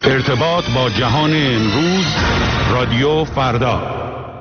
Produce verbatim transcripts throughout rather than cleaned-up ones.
ارتباط با جهان امروز، رادیو فردا.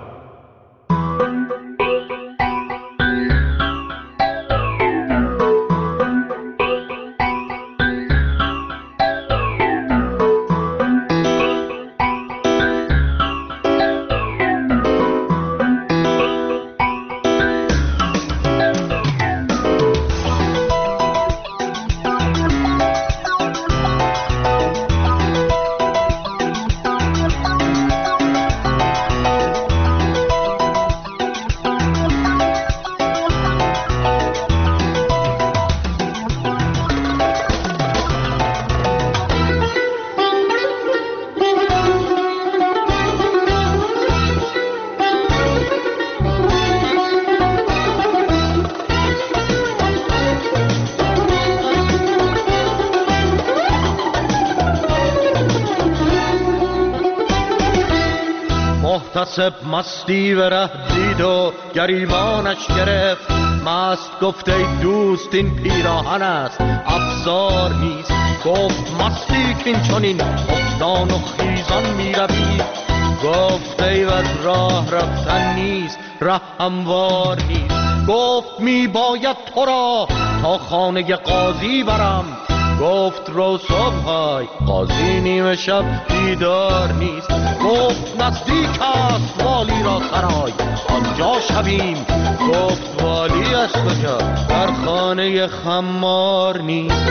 محتسب مستی و ره دید و گریبانش گرفت، مست گفت ای دوست این پیراهن است افسار نیست. گفت مستی کین چنین افتان و خیزان می روی، گفت ای بد راه رفتن نیست ره هموار نیست. گفت می باید تو را تا خانه قاضی برم، گفت رو صبحای قاضی نیمه شب دیدار نیست. گفت نزدیک است والی را سرای آنجا شویم، گفت والی از کجا در خانه خمار نیست.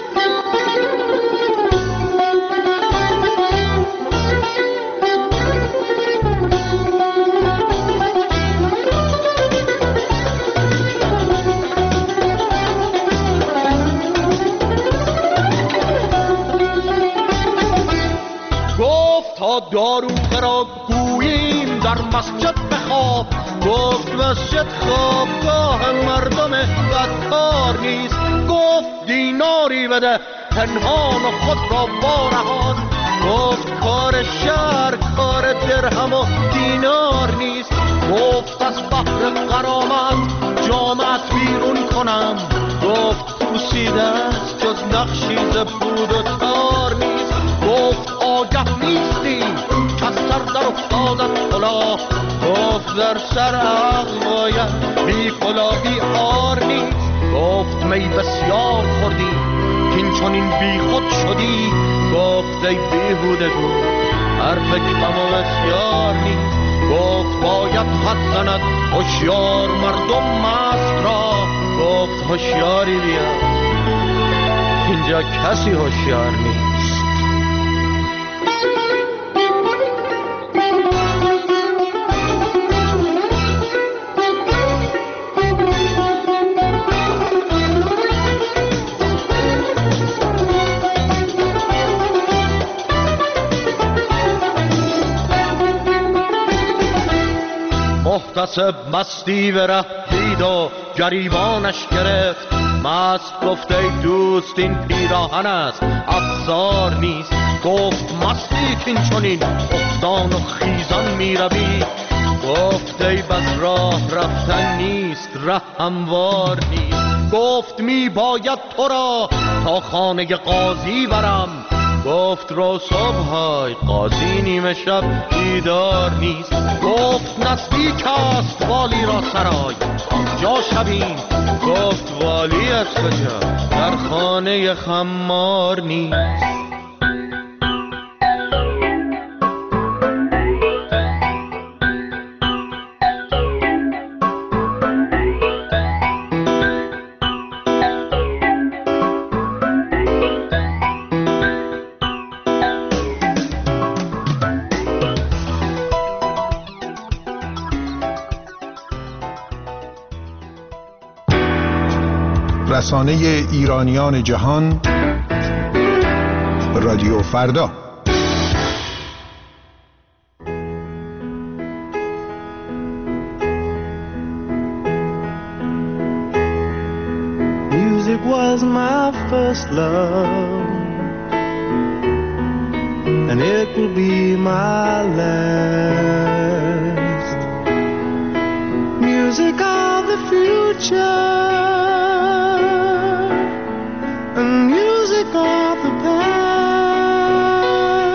تا داروغه را گوییم در مسجد بخواب، گفت مسجد خوابگاه مردم بدکار نیست. گفت دیناری بده پنهان و خود را بارهان، گفت کار شهر کار درهم و دینار نیست. گفت از بحر غرامت جامعت بیرون کنم، گفت پوسیده است جز نقشی ز پود و تار نیست. گفت آگه نیستی کس سر در افتادت کلاه، گفت در سر عقل باید بی کلاهی عار نیست. گفت می بسیار خوردی کین چنین بی خود شدی، گفت ای بیهودگو حرف کم و بسیار نیست. گفت باید حد زند هوشیار مردم مست را، گفت هوشیاری بیا اینجا کسی هوشیار نیست. محتسب مستی به ره دید و گریبانش گرفت، مست گفت ای دوست این پیراهن است افسار نیست. گفت مستی کین چنین افتان و خیزان می روی، گفت ای بس راه رفتن نیست ره هموار نیست. گفت می باید تو را تا خانه قاضی برم، گفت رو صبحای قاضی نیمه شب دیدار نیست. گفت نزدیک است والی را سرای آنجا شویم، گفت والی از کجا در خانه خمار نیست. رسانه ایرانیان جهان، رادیو فردا. Music was my first love, and it will be my last. Music of the future, and music of the past.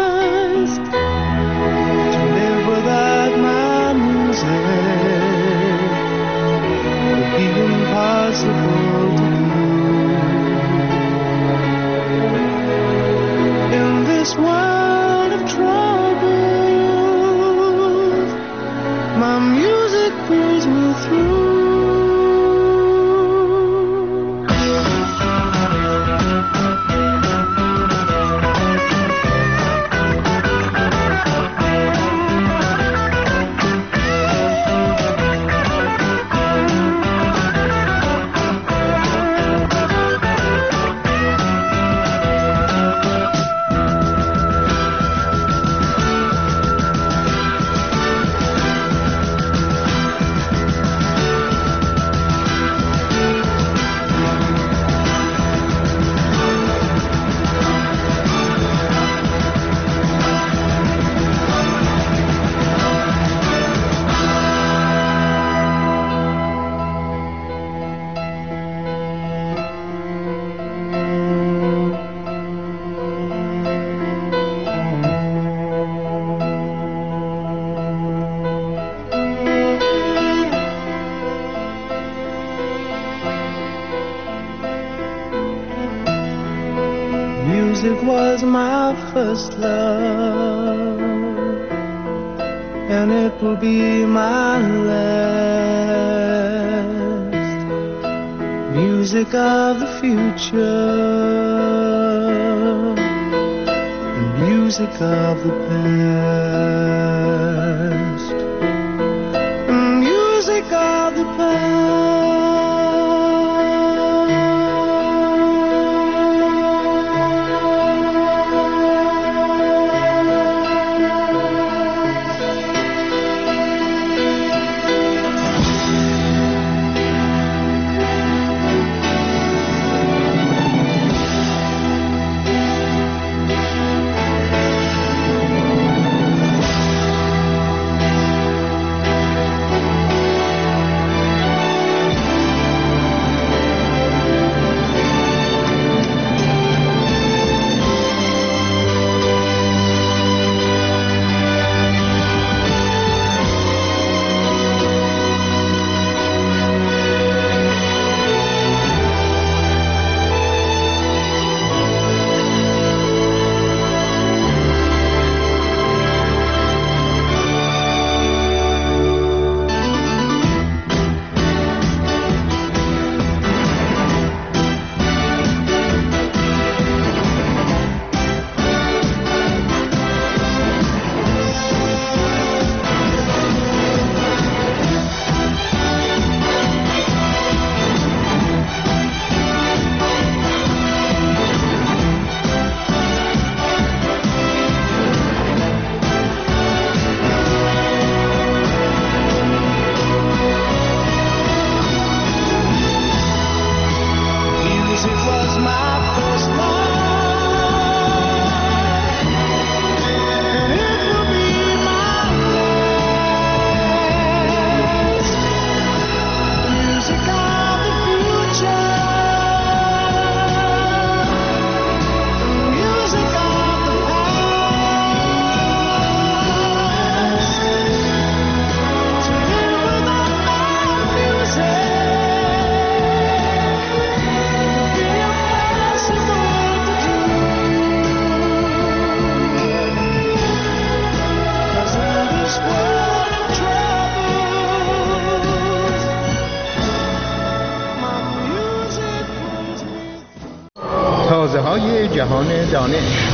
Music was my first love, and it will be my last. Music of the future, and music of the past, and music of the past. تازه‌های جهان دانش.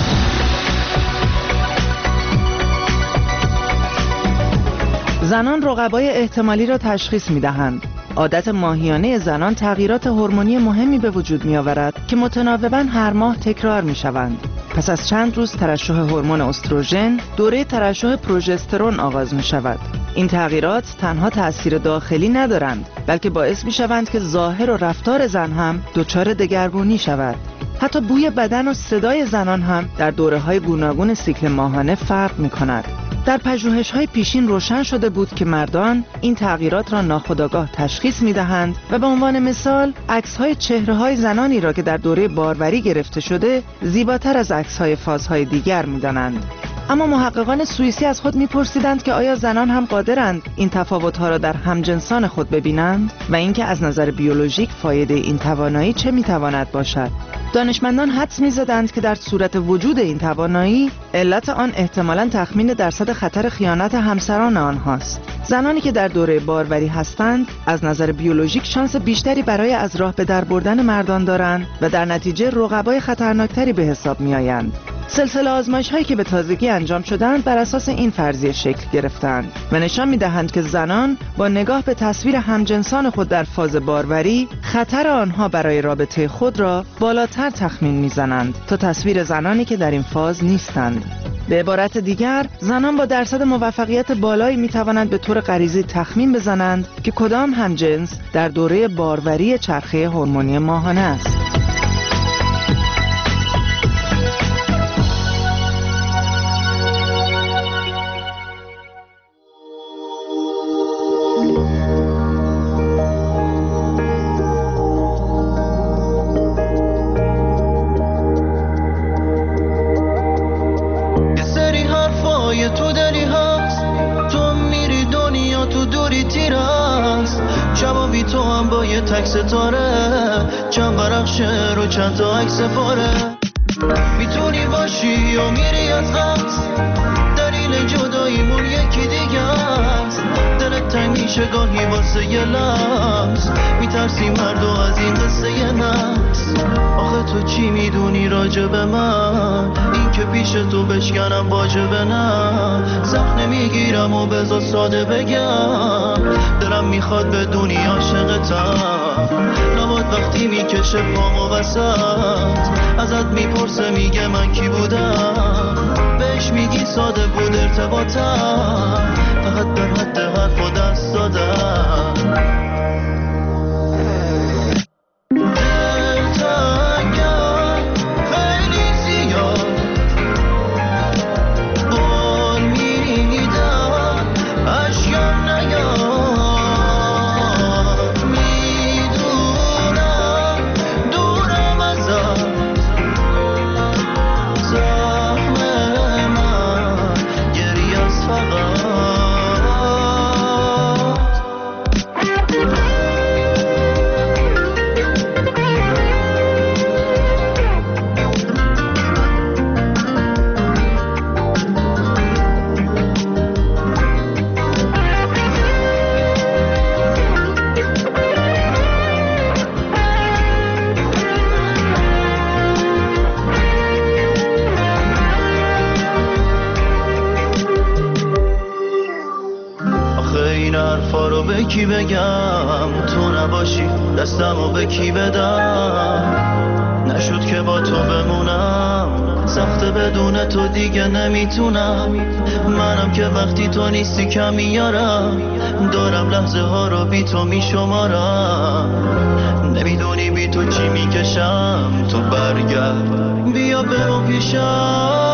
زنان رقبای احتمالی را تشخیص می‌دهند. عادت ماهیانه زنان تغییرات هورمونی مهمی به وجود می‌آورد که متناوباً هر ماه تکرار می‌شوند. پس از چند روز ترشح هورمون استروژن، دوره ترشح پروژسترون آغاز می‌شود. این تغییرات تنها تأثیر داخلی ندارند، بلکه باعث می‌شوند که ظاهر و رفتار زن هم دچار دگرگونی شود. حتی بوی بدن و صدای زنان هم در دوره‌های گوناگون سیکل ماهانه فرق می‌کند. در پژوهش‌های پیشین روشن شده بود که مردان این تغییرات را ناخودآگاه تشخیص می‌دهند و به عنوان مثال عکس‌های چهره‌های زنانی را که در دوره باروری گرفته شده زیباتر از عکس‌های فازهای دیگر می‌دانند. اما محققان سوئیسی از خود می‌پرسیدند که آیا زنان هم قادرند این تفاوت‌ها را در همجنسان خود ببینند و اینکه از نظر بیولوژیک فایده این توانایی چه می‌تواند باشد. دانشمندان حدس می‌زدند که در صورت وجود این توانایی علت آن احتمالاً تخمین درصد خطر خیانت همسران آنهاست. زنانی که در دوره باروری هستند از نظر بیولوژیک شانس بیشتری برای از راه به در بردن مردان دارند و در نتیجه رقبای خطرناکتری به حساب می‌آیند. سلسله آزمایش‌هایی که به تازگی انجام شدند بر اساس این فرضیه شکل گرفتند و نشان می‌دهند که زنان با نگاه به تصویر همجنسان خود در فاز باروری خطر آنها برای رابطه خود را بالاتر تخمین می‌زنند تا تصویر زنانی که در این فاز نیستند. به عبارت دیگر، زنان با درصد موفقیت بالایی می‌توانند به طور غریزی تخمین بزنند که کدام همجنس در دوره باروری چرخه هورمونی ماهانه است. تو دلی هست، تو میری دنیا تو دوری تیر هست، جوابی تو هم با یه تک ستاره، چند برخشه رو چند تا عکس پاره. میتونی باشی و میری از قصد، دلیل جداییمون یکی دیگه است. دلت تنگ میشه گاهی واسه یه لحظ، میترسیم هر دو از این قصه یه نفس. آخه تو چی میدونی راجع به من؟ این که پیش تو بشکنم واجبه نه. سخت نمیگیرم و بذار ساده بگم، دلم میخواد بدونی عاشقتم. نباد وقتی میکشه پامو وسط، ازت میپرسه میگه من کی بودم، بهش میگی ساده بود ارتباطم، فقط در حد حرف و دست دادم. به کی بگم تو نباشی، دستمو به کی بدم؟ نشد که با تو بمونم، سخته بدون تو دیگه نمیتونم. منم که وقتی تو نیستی کم میارم، دارم لحظه ها رو بی تو میشمارم. نمیدونی بی تو چی میکشم، تو برگرد بیا برو پیشم.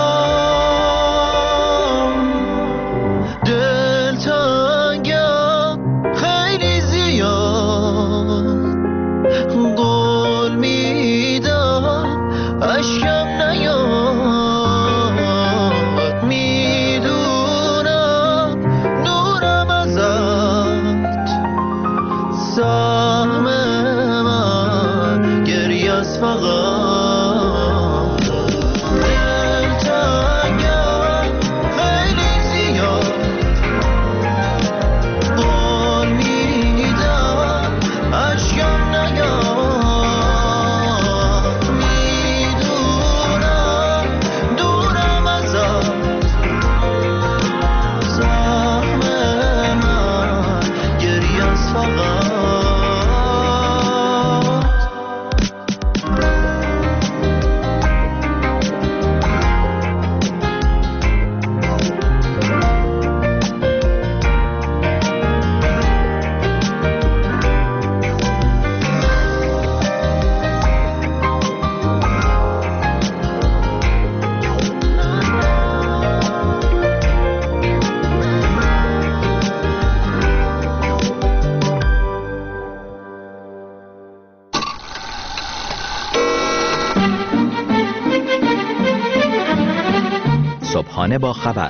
صبحانه با خبر،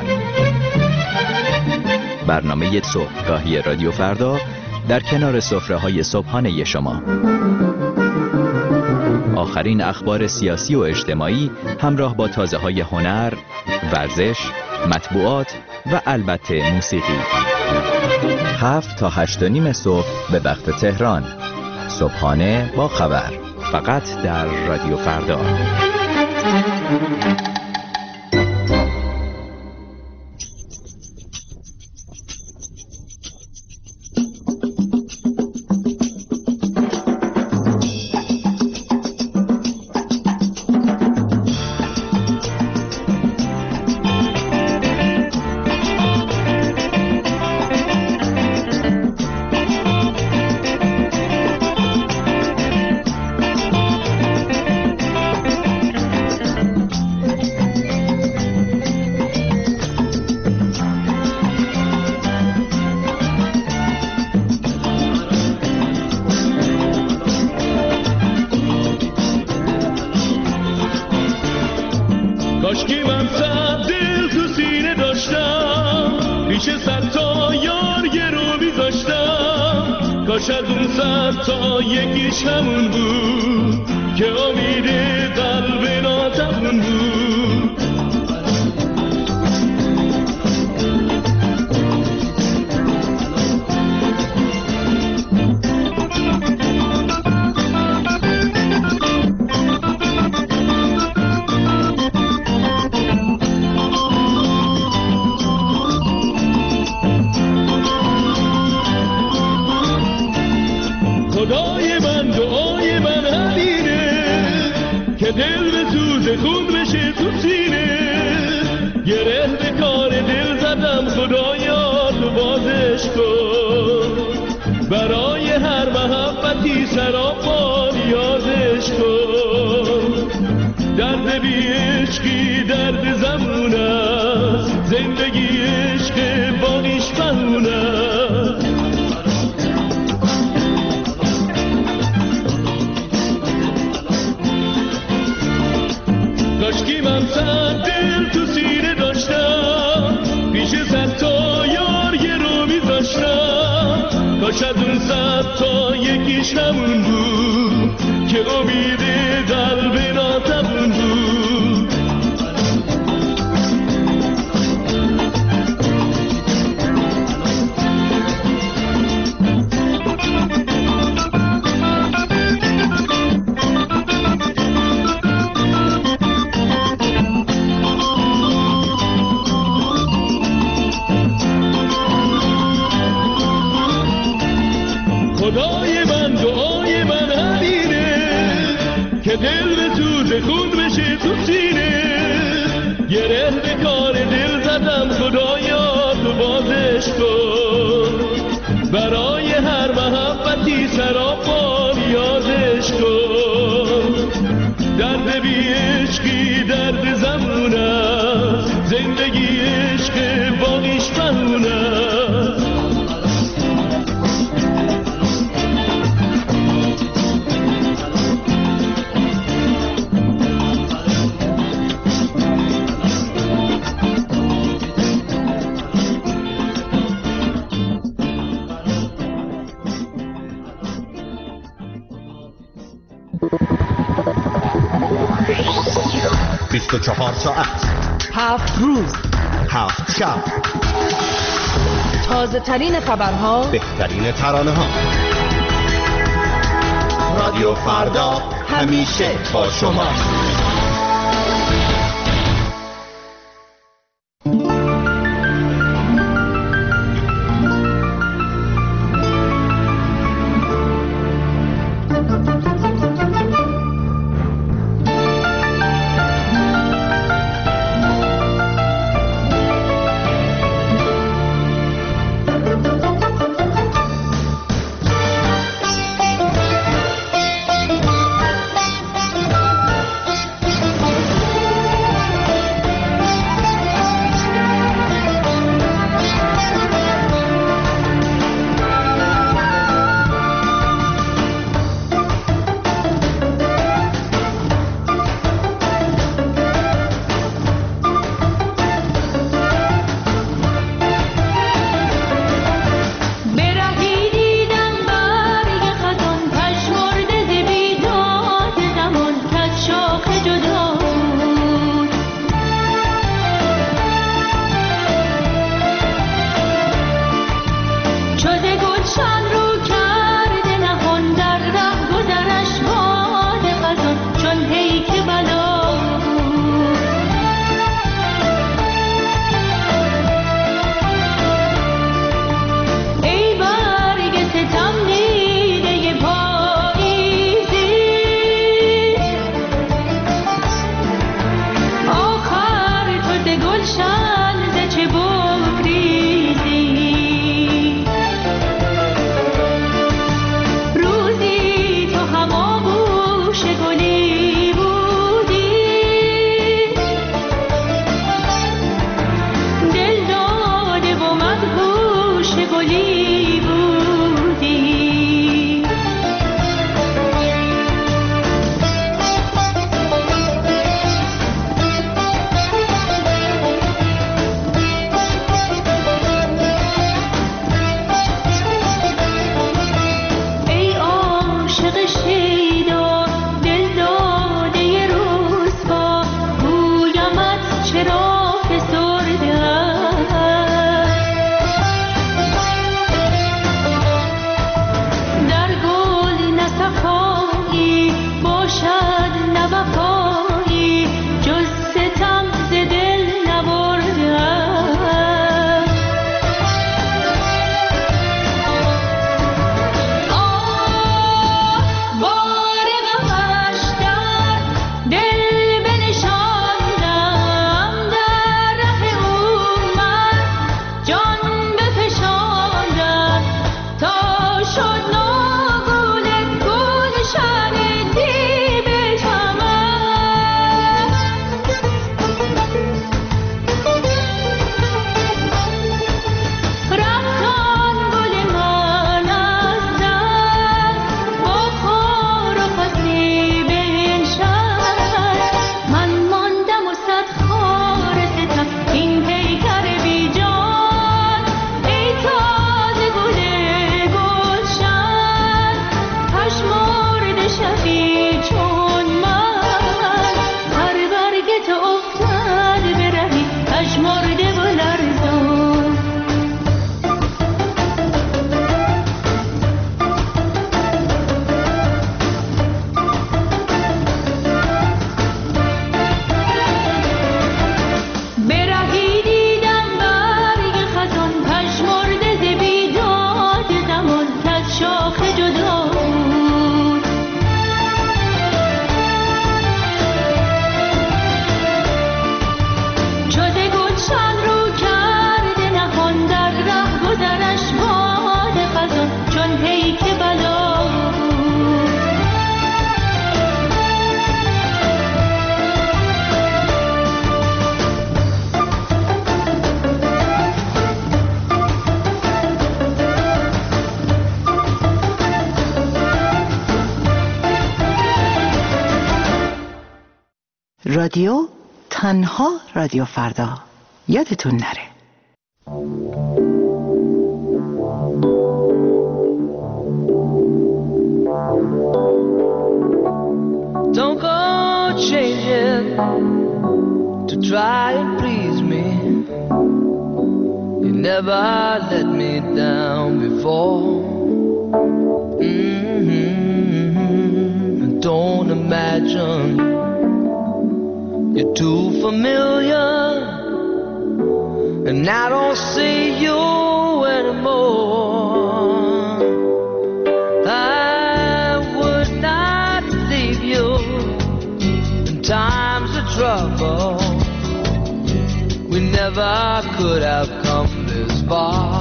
برنامه صبحگاهی رادیو فردا در کنار سفره‌های صبحانه شما. آخرین اخبار سیاسی و اجتماعی همراه با تازه‌های هنر، ورزش، مطبوعات و البته موسیقی. هفت تا هشت و نیم صبح به وقت تهران. صبحانه با خبر، فقط در رادیو فردا. کاشکی من صد دل تو سینه داشتم، پیش صد تا یار یه رو میذاشتم. کاش از اون صد تا یکیش همون بود که امید قلب ناتمون بود. خدای من دعای من همینه که دل به سوز خون بشه تو سینه. گره به کار دل زدم خدایا تو بازش کن. برای هر محبتی سراپا یادش کن. درد بی عشقی درد زمون است، زندگی عشق باقیش بهون است. کاشکی من صد دل تو سینه داشتم، پیش صد تا یار یه رو میذاشتم. کاش از اون صد تا یکیش همون بود که امید قلب ناتمون بود. خدای من دعای من همینه که دل به سوز خون بشه تو سینه. گره به کار دل زدم خدایا تو بازش کن. برای هر محبتی سراپا یادش کن. درد بی عشقی درد زمون است، زندگی عشق باقیش بهون است. بیست و چهار ساعت، هفت روز، هفت شب، تازه ترین خبرها، بهترین ترانه ها. رادیو فردا همیشه با شما. رادیو، تنها رادیو فردا. یادتون نره. Don't go changing to try and please me. You never let me down before. Mm-hmm. Don't imagine you're too familiar, and I don't see you anymore. I would not leave you in times of trouble. We never could have come this far.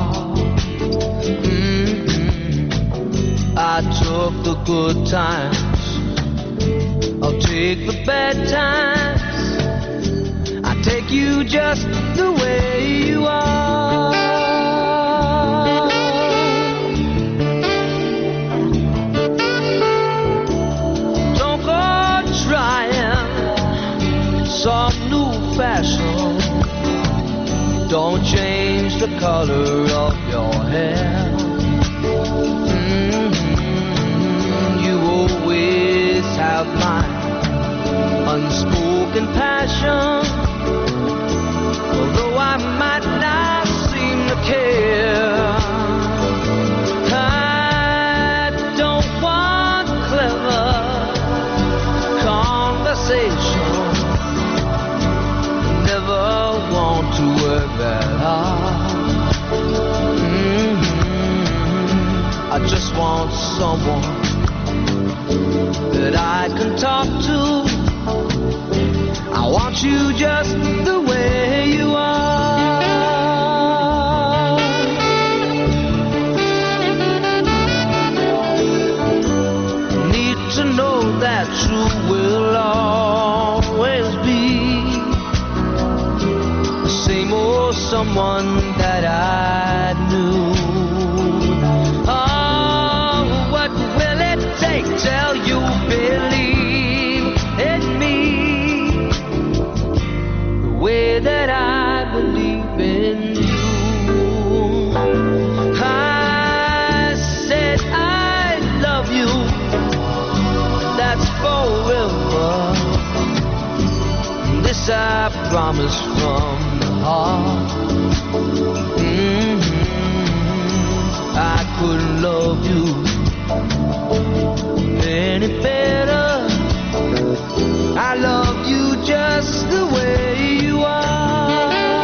Mm-hmm. I took the good times, I'll take the bad times. I take you just the way you are. Don't go trying some new fashion. Don't change the color of your hair. Mm-hmm. You always have my unspoken passion. Although I might not seem to care, I don't want clever conversation. Never want to work that hard. Mm-hmm. I just want someone that I can talk to. I want you just the way you are. Need to know that you will always be the same old someone that I knew. Oh, what will it take till you believe in me the way that I believe in you? I said I love you, that's forever. This I promise from the heart. Mm-hmm. I couldn't love you any better. I love you just the way you are.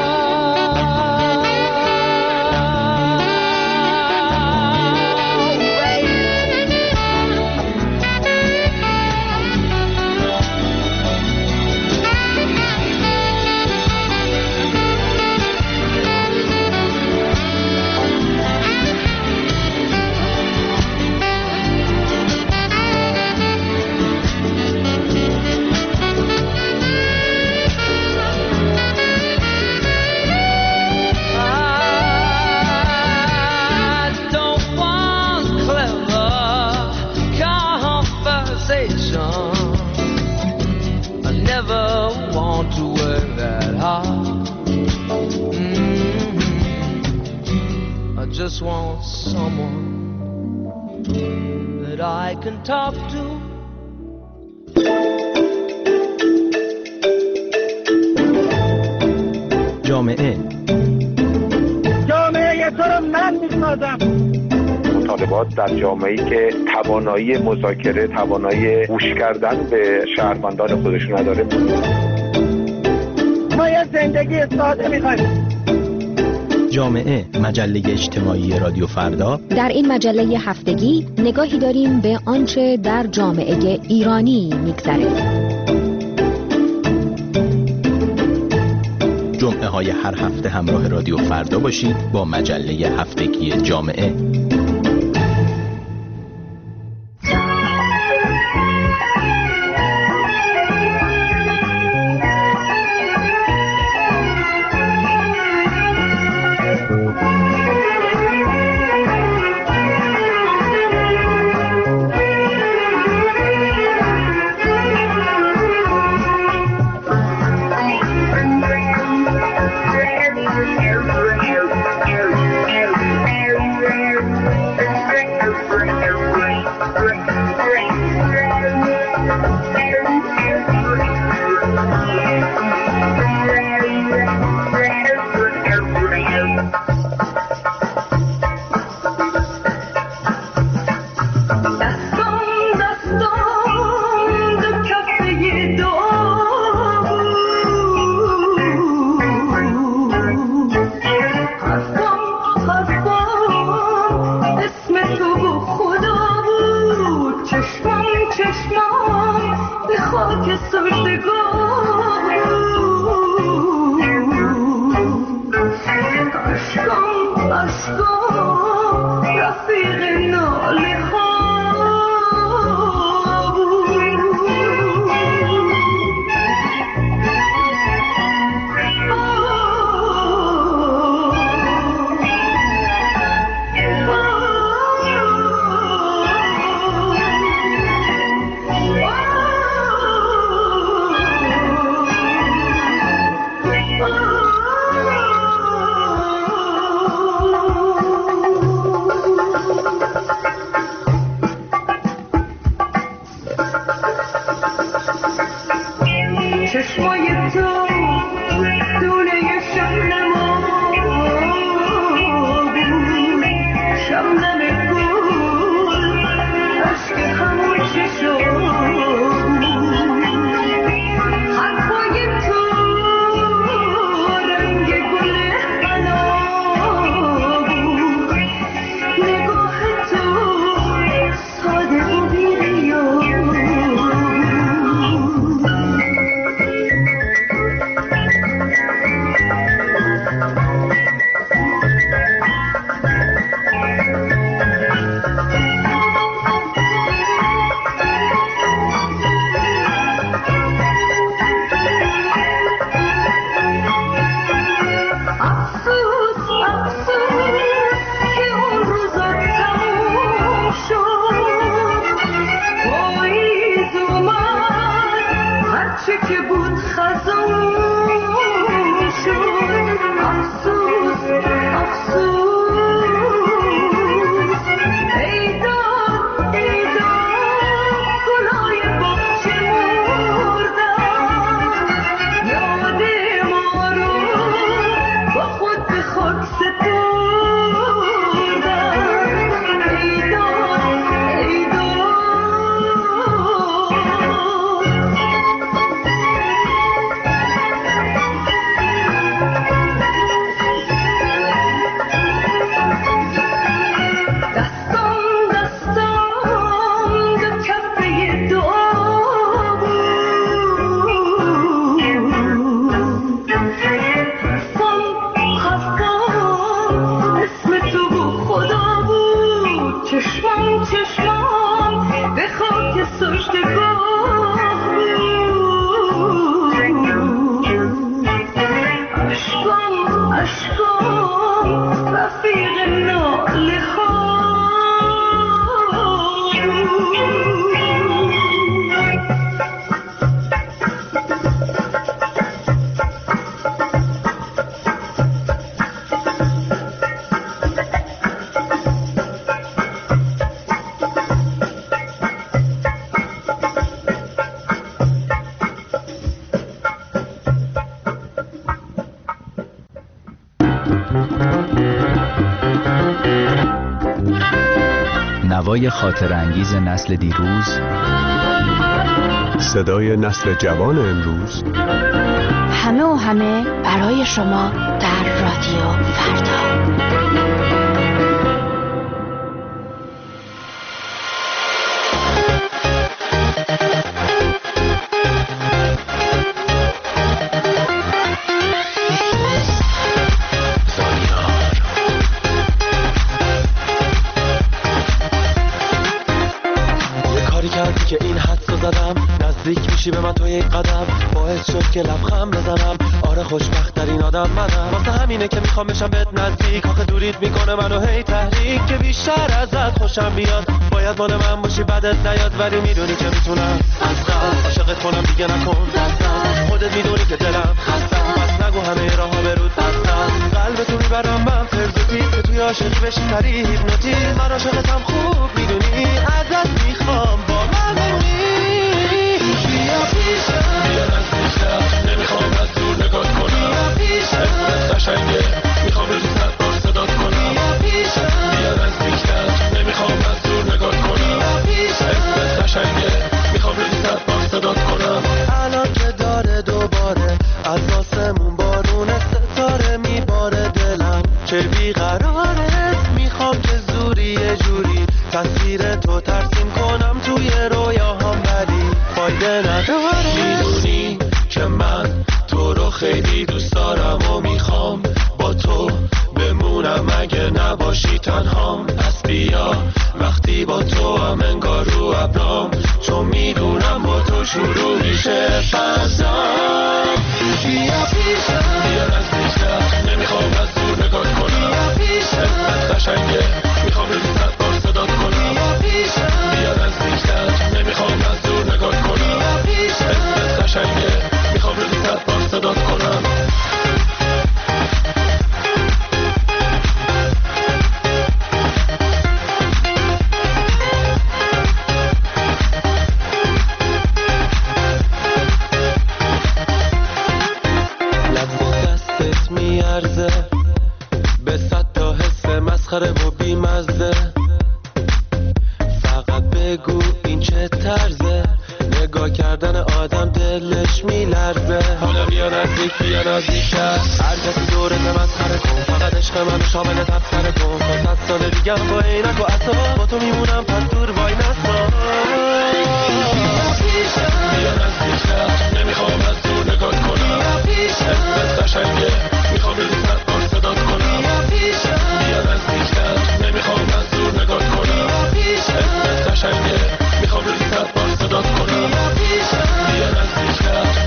Just want someone that I can talk to. جامعه جامعه تو رو من میسازم. مطالبات در جامعه‌ای که توانایی مذاکره، توانایی گوش کردن به شهروندان خودش نداره. ما یه زندگی ساده می‌خوایم. جامعه، مجله اجتماعی رادیو فردا. در این مجله هفتگی نگاهی داریم به آنچه در جامعه ایرانی میگذره. جمعه های هر هفته همراه رادیو فردا باشید با مجله هفتگی جامعه. نوای خاطر انگیز نسل دیروز، صدای نسل جوان امروز، همه و همه برای شما در رادیو فردا. به من تو یک قدم باعث شد که لبخند بزنم. آره خوشبخت ترین آدم منم، واسه همینه که میخوام بشم بهت نزدیک. آخه دوریت میکنه منو هی تحریک، که بیشتر ازت خوشم بیاد. باید مال من باشی بدت نیاد، ولی میدونی که میتونم از قلب عاشقت کنم. دیگه نکن دستم، خودت میدونی که دلم خستم. پس نگو همه راه ها برود بستم. قلبتو میبرم من فرزوتی، که توی عاشقی بشی سری هیپنوتیزم. من عاشقتم خوب میدونی، ازت میخوام با من بمونی. بیا پیشم، بیا نزدیکتر، نمیخوام از دور نگات کنم. بیا پیشم، اسمت قشنگه، میخوام رو صد بار صدات کنم. بیا پیشم، بیا نزدیکتر، نمیخوام از دور نگات کنم. بیا پیشم، اسمت قشنگه، میخوام رو صد بار صدات کنم. الان که داره دوباره از آسمون بارون ستاره میباره، دلم که بیقراره. میخوام که زوری یه جوری تصویر تو ترسیم کنم توی رویاهام، ولی فایده نداره. میدونی که من تو رو خیلی دوست دارم و میخوام با تو بمونم اگه نباشی تنهام. پس بیا وقتی با تو هم انگار رو ابرام، چون میدونم با تو شروع میشه فضام. بیا پیشم، بیا نزدیکتر، نمیخوام از دور نگات کنم. بیا پیشم، اسمت قشنگه، میخوام رو صد بار صدات کنم. بیا پیشم، بیا نزدیکتر، نمیخوام از دور نگات کنم. بیا پیشم، اسمت قشنگه، میخوام رو صد بار صدات کنم. مسخره و بیمزه. فقط بگو این چه طرزه، نگاه کردن آدم دلش میلرزه. حالا بیا نزدیک بیا نزدیکتر، هر کسی دورت مسخره کن، فقط عشق منو شامل تبصره کن. تا صد سال دیگه با عینک و عصا با تو میمونم، پس دور وای نسا. بیا نزدیکتر، نمیخوام از دور نگاه کنم، اسمت قشنگه میخوام بری صد بار صدات کنم. بیا نزدیکتر، نمیخوام از دور نگاه کنم، اسمت قشنگه میخوام بری صد بار صدات کنم. بیا نزدیکتر.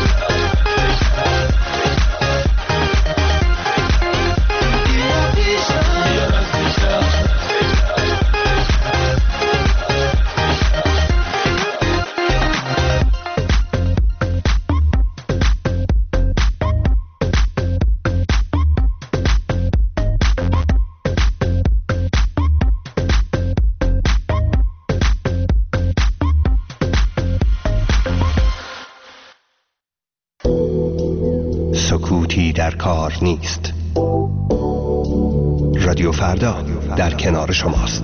سکوتی در کار نیست. رادیو فردا در کنار شماست.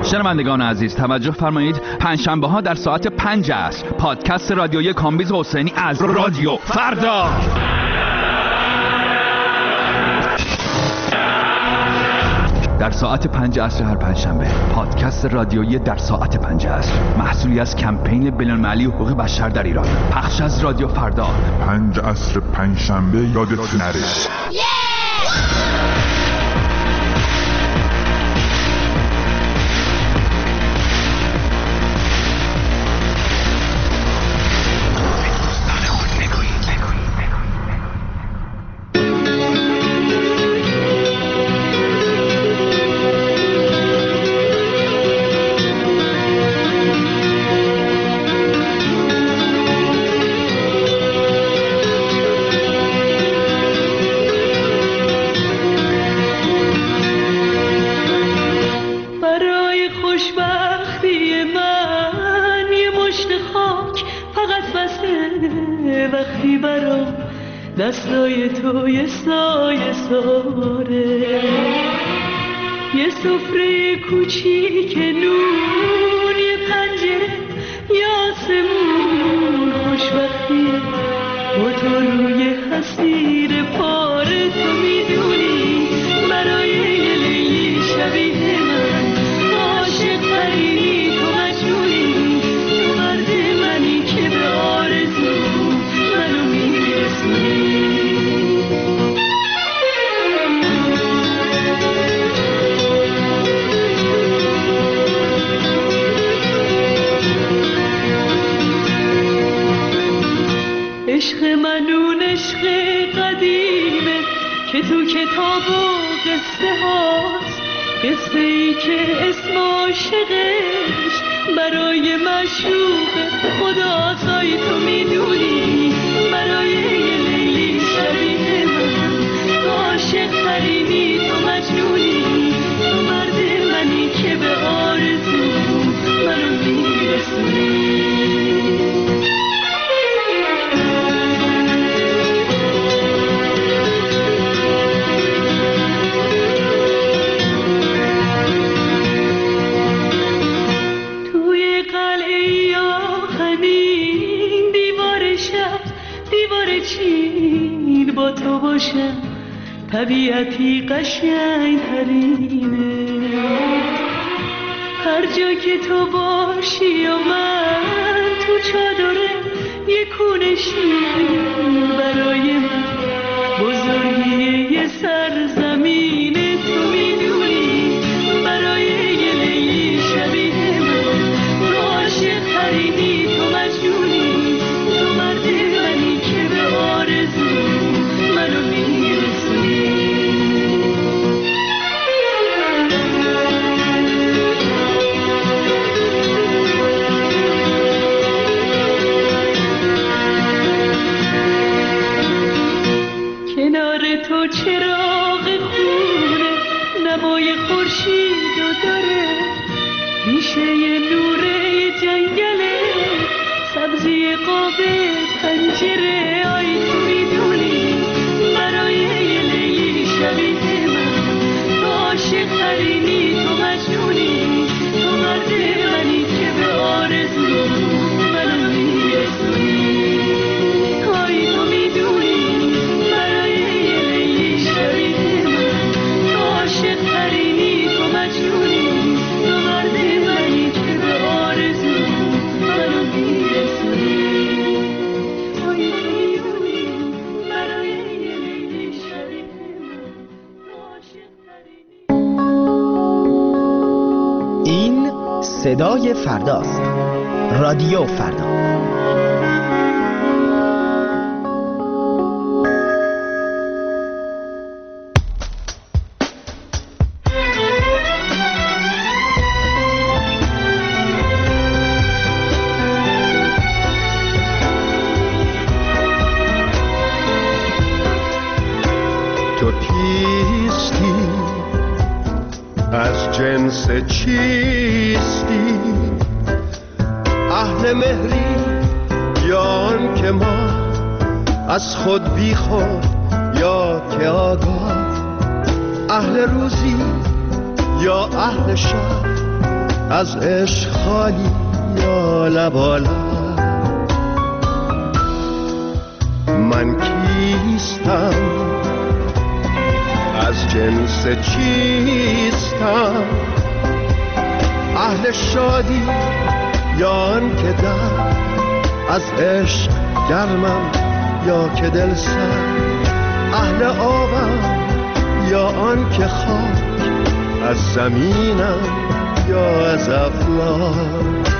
شنوندگان عزیز توجه فرمایید، پنجشنبه ها در ساعت پنج عصر پادکست رادیویی کامبیز حسینی از رادیو فردا. در ساعت پنج عصر هر پنجشنبه پادکست رادیویی در ساعت پنج عصر، محصولی از کمپین بین‌المللی حقوق بشر در ایران، پخش از رادیو فردا. پنج عصر پنجشنبه یادت نره. دستای تو یه سایه ساره، یه سفره کوچیک نون، یه پنجره یه آسمون، خوشبختیه با تو روی حسیر پاره. تو میدونی برای یه لیلی شبیه من عاشق ترینی، تو مجنونی، تو مرد منی که به آرزو منو میرسونی. عشق منون عشق قدیمه که تو کتاب و قصه هاست، قصه ای که اسم عاشقش برای مشروق خداست. تو میدونی برای یه لیلی شبیه من تو عاشق ترینی، تو مجنونی، تو مرد منی که به آرزو منو میرسونی. با تو باشم طبیعتی قشنگ ترینه، هر جا که تو باشی و من تو چادره یه کونه شیر برای من بزرگی یه سرزمینه. تو میدونی برای یه لیلی شبیه من تو عاشق ترینی، تو مجنونی، تو مرد منی که به آرزو منو میرسونی. کنار تو چراغ خونه نمای خورشید و داره، میشه یه نوره جنگله، سبزی قاب پنجره. آی تو میدونی برای یه لیلی شبیه من تو عاشق ترینی، تو مجنونی، تو مرد منی که به آرزو منو میرسونی. آی تو میدونی برای یه لیلی شبیه من تو عاشق ترینی، تو مجنونی، تو مرد منی که به آرزو منو میرسونی. این صدای فرداست، رادیو فردا. تو کیستی، از جنس چیستی، اهل مهری یا آن که ما از خود بی خود یا که آگاه، اهل روزی یا اهل شب، از عشق خالی یا لبالب. من کیستم، از جنس چیستم، اهل شادی یا آن که در از عشق گرمم یا که دل سر، اهل آبم یا آن که خاک از زمینم یا از افلاک.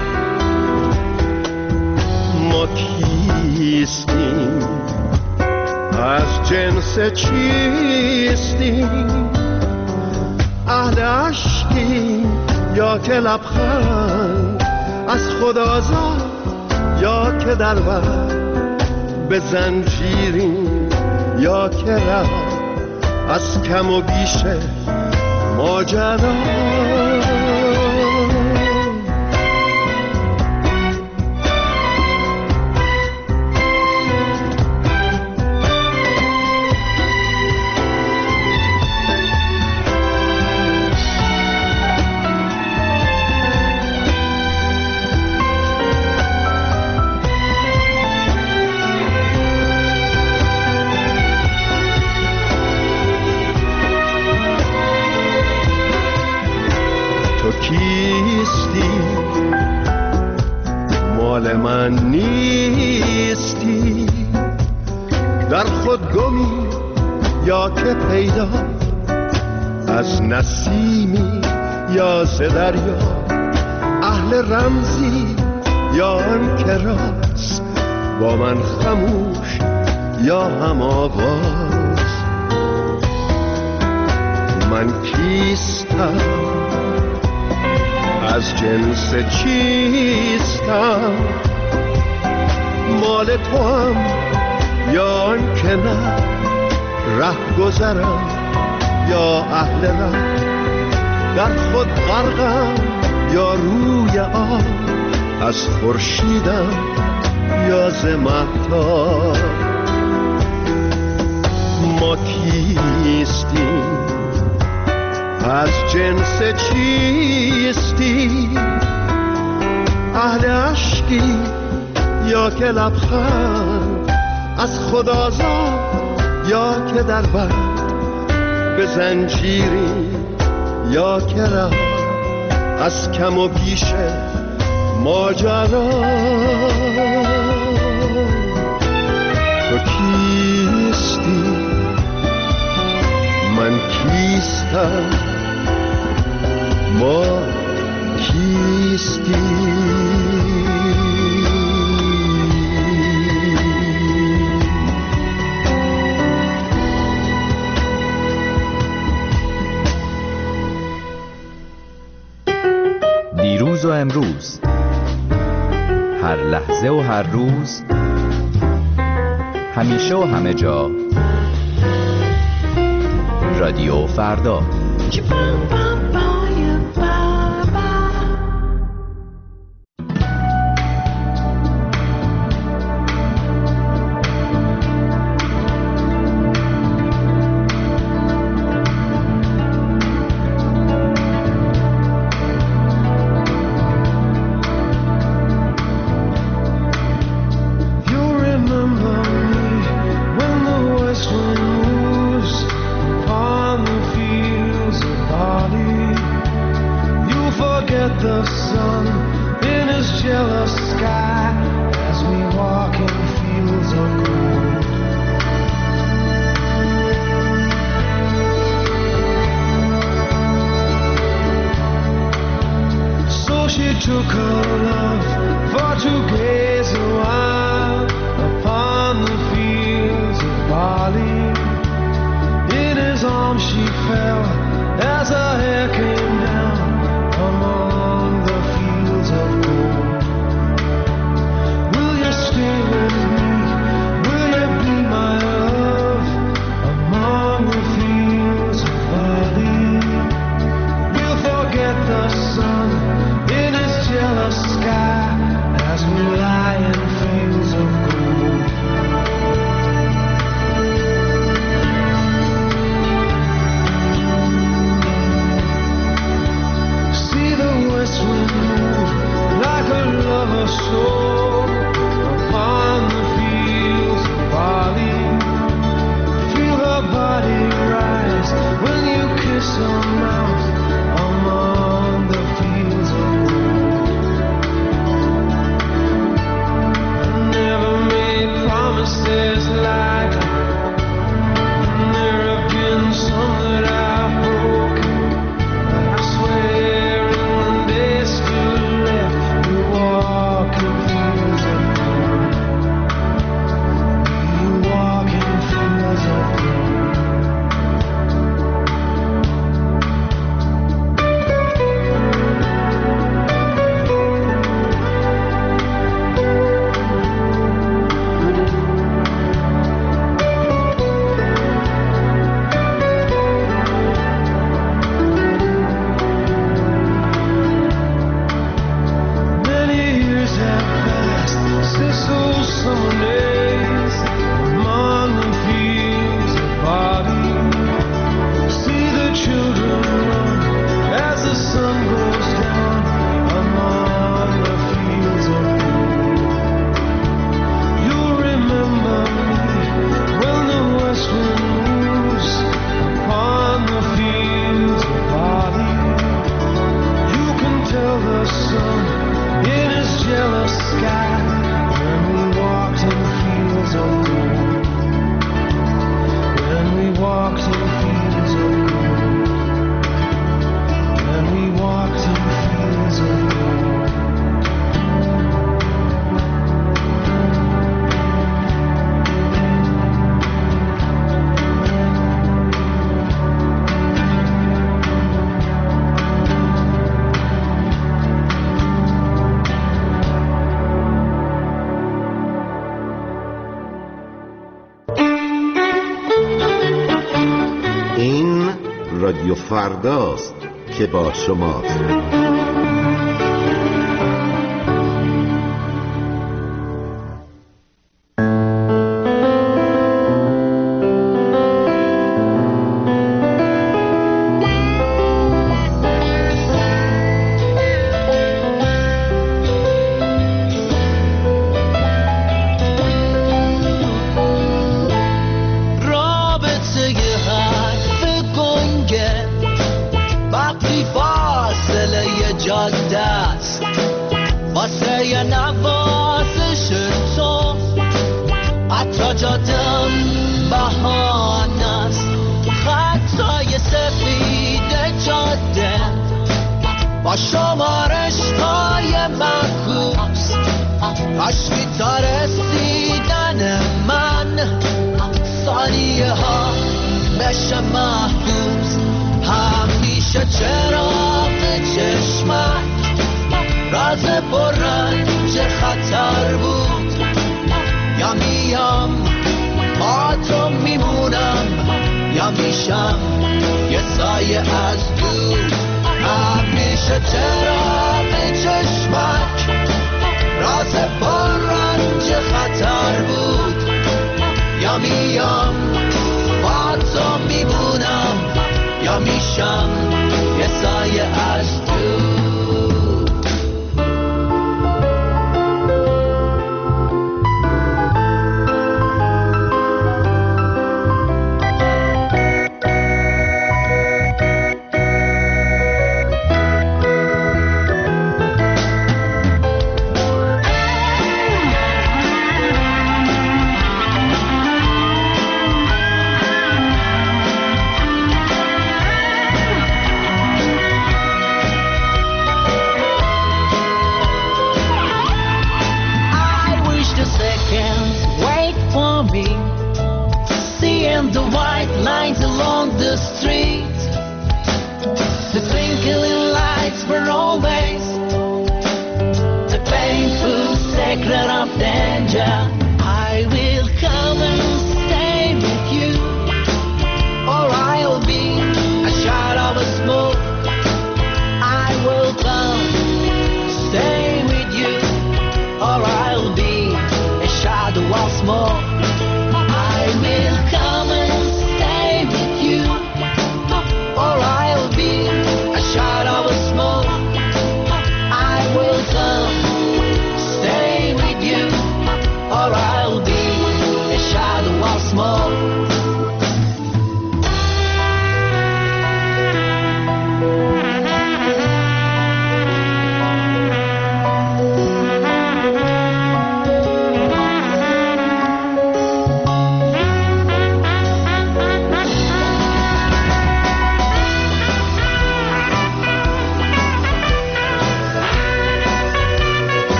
ما کیستیم، از جنس چیستیم، اهل عشقیم یا که لبخند از خدازاد یا که در بر به زنجیریم یا که رفت از کم و بیش ماجرا. کیستی مال من نیستی، در خود گمی یا که پیدا، از نسیمی یا ز دریا، اهل رمزی یا آن که راست با من خموش یا هم آواز. من کیستم، از جنس چیستم، مال تو هم یا آن که نه، ره گذرم یا اهل ره، در خود غرقم یا روی آب، از خورشیدم یا ز مهتاب. ما کیستیم، از جنس چیستی، اهل عشقی یا که لبخند از خدازاد یا که در بر به زنجیری یا که رفت از کم و بیش ماجرا. تو کیستی، من کیستم، ما کیستی. دیروز و امروز، هر لحظه و هر روز، همیشه و همه جا، رادیو فردا. Upon the fields of barley رادیو فرداست که با شماست.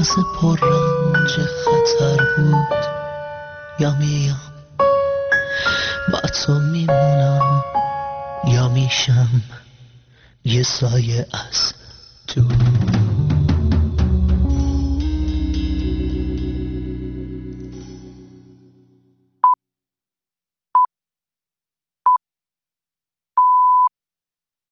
روز پر رنج خطر بود یا میام با تو میمونم یا میشم یه سایه از دور.